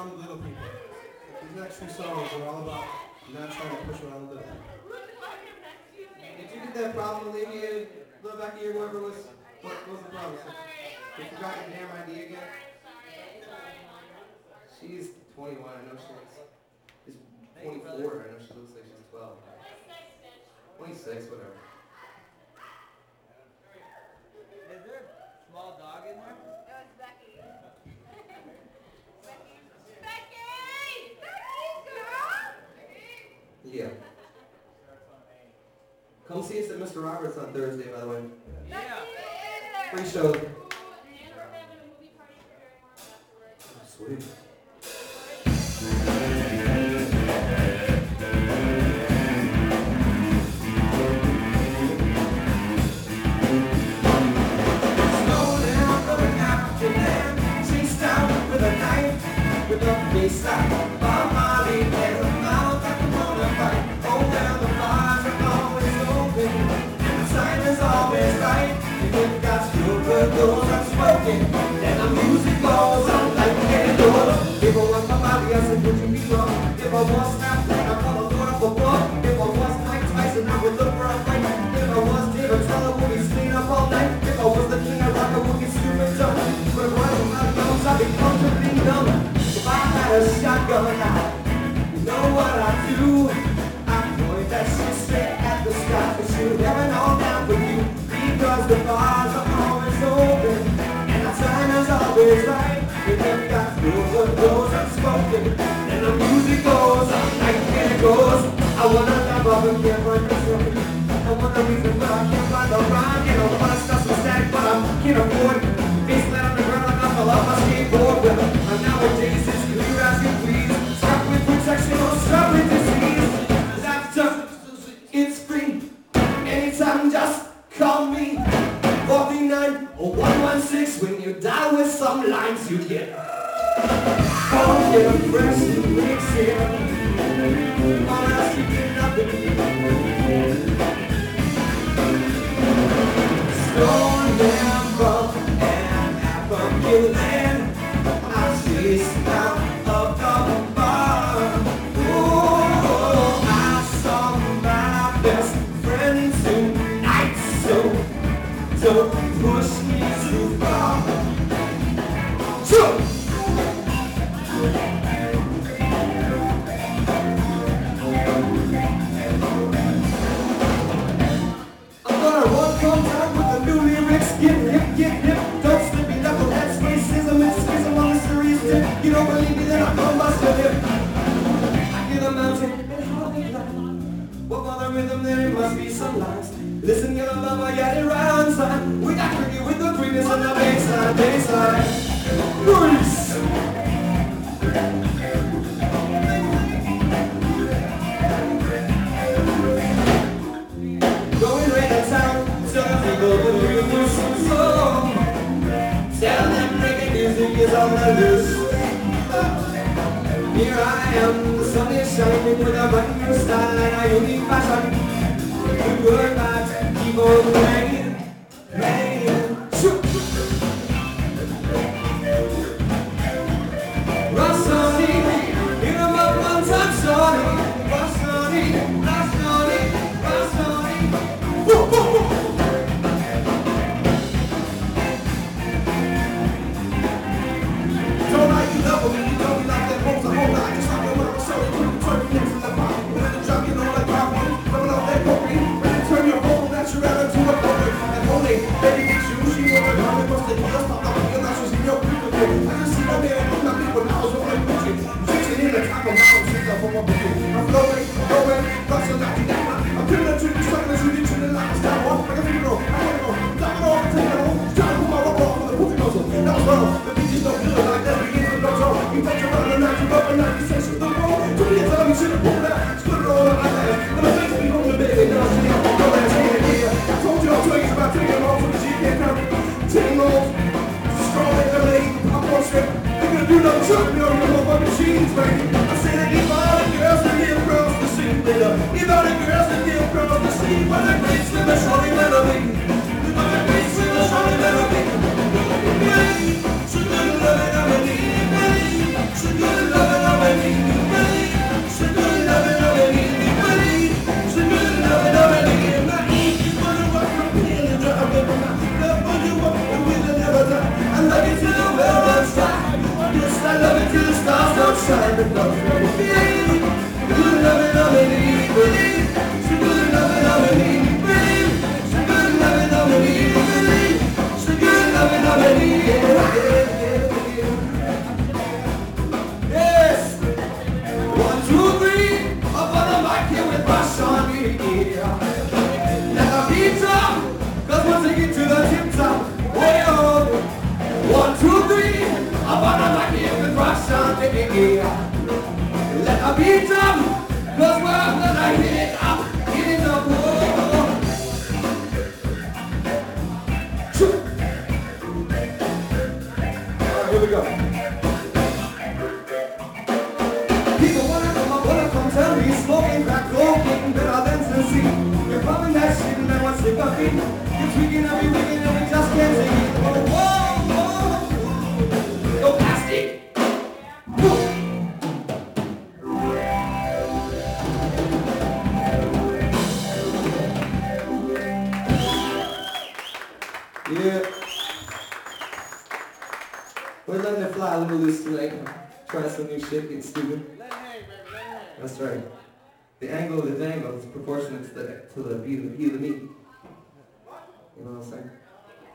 around the little people. These next few songs are all about not trying to push around the little people. Did you get that problem alleviated? Look back here, whoever was, what was the problem? You forgot your damn ID again? She's 21, I know she's 24, I know she looks like she's 12. 26, whatever. Is there a small dog in there? It was Becky. Becky! Becky, girl! Yeah. Come see us at Mr. Roberts on Thursday, by the way. Yeah. Free show. Sweet. With a face like Bob Marley and a mouth like a wanna fight. Oh, well, the bars are always open and the time is always right. And if God's good goes unspoken, then the music goes on like a door. If I was my body, I said, would you be wrong? If I was Snap, I call a Lord up a walk. If I was Mike Tyson, I would look for a fight. If I was David Teller, would be staying up all night. If I was the king of rock, I would be stupid dumb. But if I was my nose, I'd be comfortably numb. If I had a shotgun out, you know what I'd do? I'd point that shit straight at the sky and shoot heaven all down for you. Because the bars are always open and the time is always right. And if God's good goes unspoken, and the music goes on like it goes. I wanna love up and get my story. I want the reason but I can't find the rhyme. And I wanna stop some static but I can't afford. Face flat on the ground like I fell off my skateboard. Well, nowadays it's you asking please. Stop with protection or stop with disease. Laughter, it's free. Anytime just call me. 49 or 116. When you die with some lines you get. Don't get a fresh mix here. All else you get nothing. Stone them from an African land. I chased out of the bar. Oh, I saw my best friend tonight. So don't push me too far. Sure. I'm gonna run come down with the new lyrics. Get hip. Don't slip me knuckleheads. Racism and schism on the serious tip. You don't believe me, then I'll come bust your hip. I get a mountain and hardly climb. What other rhythm there must be some lines. Listen, get a love, I get it round time. We got tricky with the greenness on the baseline. Nice. Going right to town, tell the people the real Muslim song. Tell them reggae music is on the loose. Here I am, the sun is shining with a brand new style and a unique fashion. The good vibes keep on playing. Rossoni, hit 'em up one time, Sonny. Rossoni. Woo, woo, woo. Don't like you love me, you don't like that pose. I hold on, I just like it when I'm sorry. Turn me into the pop. When I'm drunk, you know like pop. Coming off that cocaine. When you turn your whole natural into a poker. And holy, baby, get you. She wanna come and bust the heels. Stop the heel, now she's in your people. I just see that man, I'm not people now, so I'm pushing. Chasing in the top of my own shit up on my booty. I'm flowing, busting like you down. I'm killing the trick, sucking the shooting, shooting like a star. Like a funeral, I wanna go. Drop it off, take it home. Trying to put my rubber off with a poopy muzzle. That was wrong, the beat is no good like that. Begins with no tone. You bet your run and you up and now you say she's the wrong. Too many times you should've pulled that. Split it all like that. And my face be home to baby, now she ain't no ass hand here. I told you I'm twins about taking them off from the G can't count. 10 rolls, strong like a lady, I'm on strip. They gonna do no truck, no motherfucking machines, baby. I said that if all the girls that live across the sea, if all the girls that live across the sea, but the greats with the shorty melody, but the greats with the shorty melody, so good love it, I believe, so good love. 1, 2, 3, up on the mic here with Roxanne. Let the beat drum, 'cause we're gonna hit it up in the world. Alright, here we go. People wanna come tell me, smoking crack cocaine better than Tennessee. You're pumping that shit and then what's it gonna be? You're tweaking every weekend and we just can't take it. Oh, whoa, whoa, go plastic. Yeah. We're letting it fly a little loose tonight. Trying some new shit, getting stupid. That's right. The angle of the dangle is proportionate to the beat of the meat. You know what I'm saying?